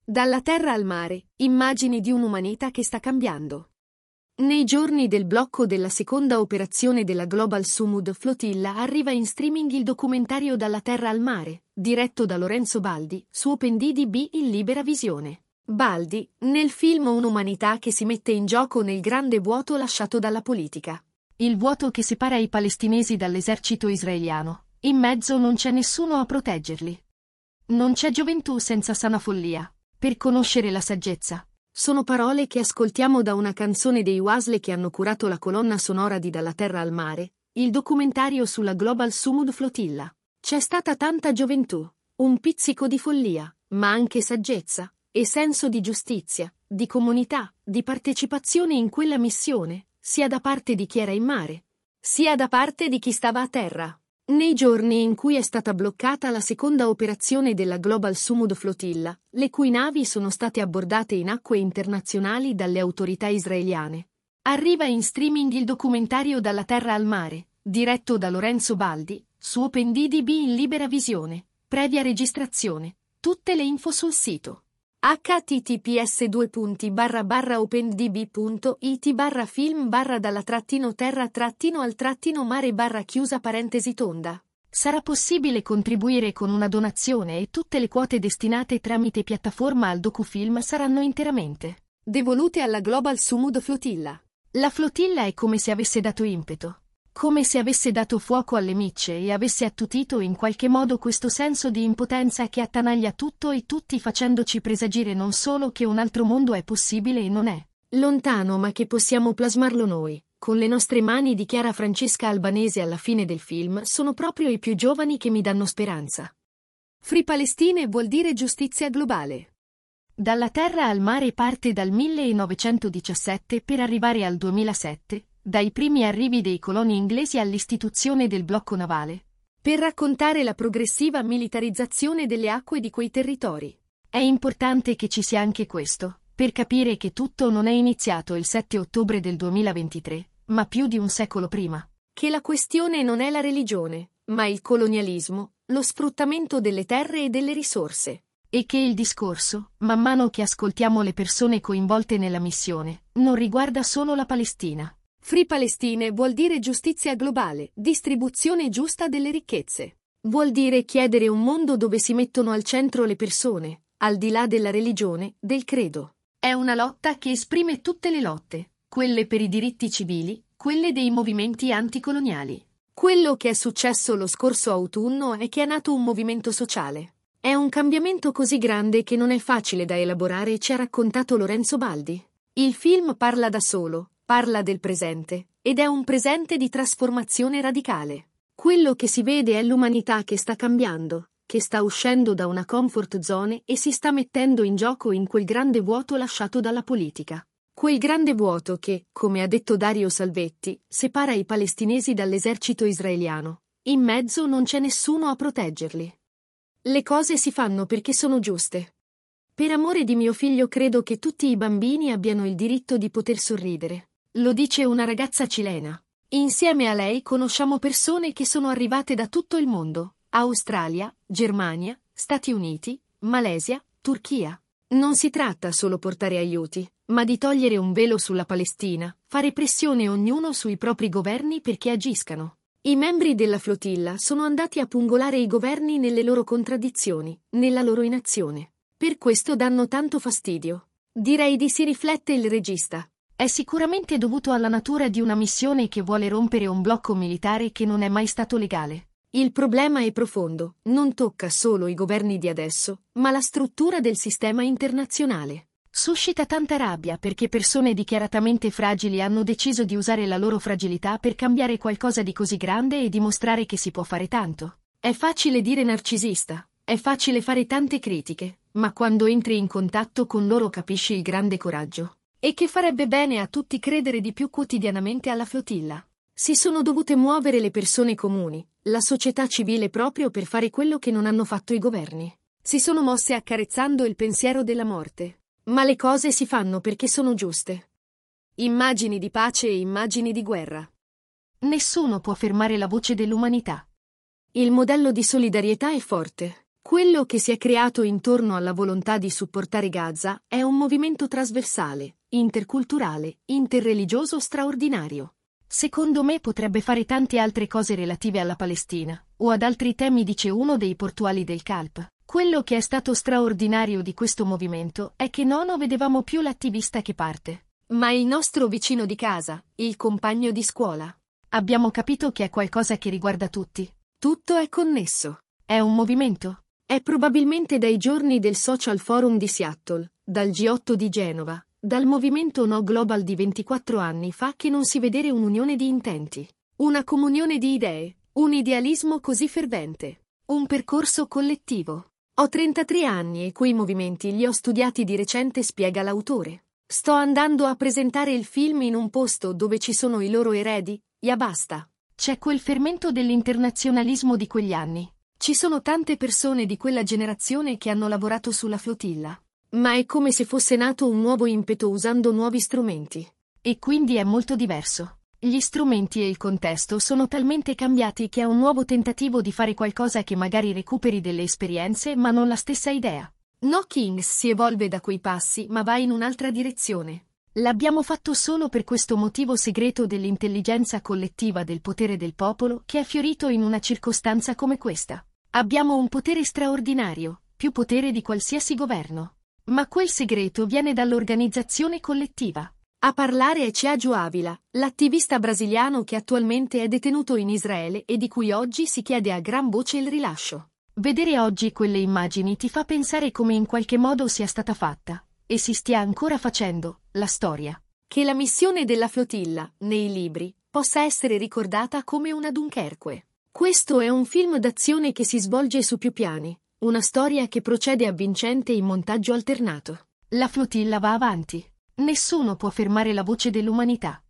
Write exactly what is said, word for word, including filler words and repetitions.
Dalla terra al mare, immagini di un'umanità che sta cambiando. Nei giorni del blocco della seconda operazione della Global Sumud Flotilla arriva in streaming il documentario Dalla terra al mare, diretto da Lorenzo Baldi, su OpenDB in libera visione. Baldi, nel film un'umanità che si mette in gioco nel grande vuoto lasciato dalla politica. Il vuoto che separa i palestinesi dall'esercito israeliano. In mezzo non c'è nessuno a proteggerli. Non c'è gioventù senza sana follia. Per conoscere la saggezza. Sono parole che ascoltiamo da una canzone dei Wasle che hanno curato la colonna sonora di Dalla terra al mare, il documentario sulla Global Sumud Flotilla. C'è stata tanta gioventù, un pizzico di follia, ma anche saggezza, e senso di giustizia, di comunità, di partecipazione in quella missione, sia da parte di chi era in mare, sia da parte di chi stava a terra. Nei giorni in cui è stata bloccata la seconda operazione della Global Sumud Flotilla, le cui navi sono state abbordate in acque internazionali dalle autorità israeliane, arriva in streaming il documentario Dalla terra al mare, diretto da Lorenzo Baldi, su OpenDB in libera visione, previa registrazione. Tutte le info sul sito. h t t p s due punti barra barra opendb punto i t barra film barra dalla trattino terra trattino al trattino mare barra chiusa parentesi tonda. Sarà possibile contribuire con una donazione e tutte le quote destinate tramite piattaforma al docufilm saranno interamente devolute alla Global Sumud Flotilla. La flotilla è come se avesse dato impeto, come se avesse dato fuoco alle micce e avesse attutito in qualche modo questo senso di impotenza che attanaglia tutto e tutti, facendoci presagire non solo che un altro mondo è possibile e non è lontano, ma che possiamo plasmarlo noi, con le nostre mani, dichiara Francesca Albanese alla fine del film. Sono proprio i più giovani che mi danno speranza. Free Palestine vuol dire giustizia globale. Dalla terra al mare parte dal millenovecentodiciassette per arrivare al duemilasette, dai primi arrivi dei coloni inglesi all'istituzione del blocco navale, per raccontare la progressiva militarizzazione delle acque di quei territori. È importante che ci sia anche questo, per capire che tutto non è iniziato il sette ottobre del duemilaventitré, ma più di un secolo prima. Che la questione non è la religione, ma il colonialismo, lo sfruttamento delle terre e delle risorse. E che il discorso, man mano che ascoltiamo le persone coinvolte nella missione, non riguarda solo la Palestina. Free Palestine vuol dire giustizia globale, distribuzione giusta delle ricchezze. Vuol dire chiedere un mondo dove si mettono al centro le persone, al di là della religione, del credo. È una lotta che esprime tutte le lotte, quelle per i diritti civili, quelle dei movimenti anticoloniali. Quello che è successo lo scorso autunno è che è nato un movimento sociale. È un cambiamento così grande che non è facile da elaborare, ci ha raccontato Lorenzo Baldi. Il film parla da solo, parla del presente, ed è un presente di trasformazione radicale. Quello che si vede è l'umanità che sta cambiando, che sta uscendo da una comfort zone e si sta mettendo in gioco in quel grande vuoto lasciato dalla politica. Quel grande vuoto che, come ha detto Dario Salvetti, separa i palestinesi dall'esercito israeliano. In mezzo non c'è nessuno a proteggerli. Le cose si fanno perché sono giuste. Per amore di mio figlio credo che tutti i bambini abbiano il diritto di poter sorridere. Lo dice una ragazza cilena. Insieme a lei conosciamo persone che sono arrivate da tutto il mondo: Australia, Germania, Stati Uniti, Malesia, Turchia. Non si tratta solo portare aiuti, ma di togliere un velo sulla Palestina, fare pressione ognuno sui propri governi perché agiscano. I membri della flotilla sono andati a pungolare i governi nelle loro contraddizioni, nella loro inazione. Per questo danno tanto fastidio. Direi di si riflette il regista. È sicuramente dovuto alla natura di una missione che vuole rompere un blocco militare che non è mai stato legale. Il problema è profondo, non tocca solo i governi di adesso, ma la struttura del sistema internazionale. Suscita tanta rabbia perché persone dichiaratamente fragili hanno deciso di usare la loro fragilità per cambiare qualcosa di così grande e dimostrare che si può fare tanto. È facile dire narcisista, è facile fare tante critiche, ma quando entri in contatto con loro capisci il grande coraggio. E che farebbe bene a tutti credere di più quotidianamente alla flotilla. Si sono dovute muovere le persone comuni, la società civile, proprio per fare quello che non hanno fatto i governi. Si sono mosse accarezzando il pensiero della morte. Ma le cose si fanno perché sono giuste. Immagini di pace e immagini di guerra. Nessuno può fermare la voce dell'umanità. Il modello di solidarietà è forte. Quello che si è creato intorno alla volontà di supportare Gaza è un movimento trasversale, interculturale, interreligioso straordinario. Secondo me potrebbe fare tante altre cose relative alla Palestina, o ad altri temi, dice uno dei portuali del Calp. Quello che è stato straordinario di questo movimento è che non vedevamo più l'attivista che parte, ma il nostro vicino di casa, il compagno di scuola. Abbiamo capito che è qualcosa che riguarda tutti. Tutto è connesso. È un movimento. È probabilmente dai giorni del Social Forum di Seattle, dal G otto di Genova, dal movimento No Global di ventiquattro anni fa che non si vedere un'unione di intenti, una comunione di idee, un idealismo così fervente, un percorso collettivo. Ho trentatré anni e quei movimenti li ho studiati di recente, spiega l'autore. Sto andando a presentare il film in un posto dove ci sono i loro eredi, ya basta. C'è quel fermento dell'internazionalismo di quegli anni. Ci sono tante persone di quella generazione che hanno lavorato sulla flotilla. Ma è come se fosse nato un nuovo impeto usando nuovi strumenti. E quindi è molto diverso. Gli strumenti e il contesto sono talmente cambiati che è un nuovo tentativo di fare qualcosa che magari recuperi delle esperienze ma non la stessa idea. No Kings si evolve da quei passi ma va in un'altra direzione. L'abbiamo fatto solo per questo motivo segreto dell'intelligenza collettiva del potere del popolo che è fiorito in una circostanza come questa. Abbiamo un potere straordinario, più potere di qualsiasi governo. Ma quel segreto viene dall'organizzazione collettiva. A parlare è Thiago Ávila, l'attivista brasiliano che attualmente è detenuto in Israele e di cui oggi si chiede a gran voce il rilascio. Vedere oggi quelle immagini ti fa pensare come in qualche modo sia stata fatta, e si stia ancora facendo, la storia. Che la missione della flotilla, nei libri, possa essere ricordata come una Dunkerque. Questo è un film d'azione che si svolge su più piani, una storia che procede avvincente in montaggio alternato. La flotilla va avanti. Nessuno può fermare la voce dell'umanità.